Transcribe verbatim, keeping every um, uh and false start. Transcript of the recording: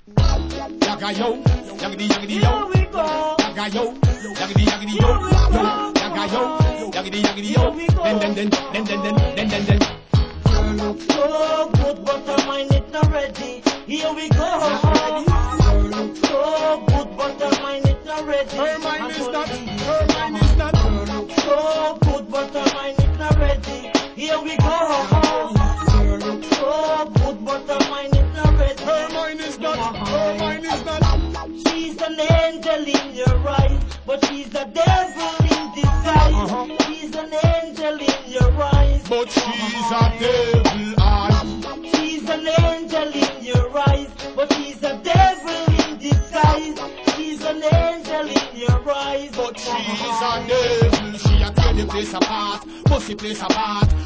Yaga yo, yaggedy yaggedy yo. Here we go. Yaga yo, yaggedy yaggedy yo. Yo, yaga yo, yaggedy yaggedy yo. Den den den, den den den, den den den. Girl look so good, but her mind is not ready. Here we go. Girl look so good, but her mind is not ready. Her mind is not, her mind is not. Girl look so good, but her mind is not ready. Here we go. Girl look so good, but her mind is not ready. Her mind is not, her mind is not. She's an angel in your eyes, but she's a devil in disguise. Uh-huh. She's an angel in your eyes, But she's a devil eye. she's an angel in your eyes, but she's a devil in disguise. She's an angel in your eyes, But she's a devil. She a tear the place apart, pussy place apart.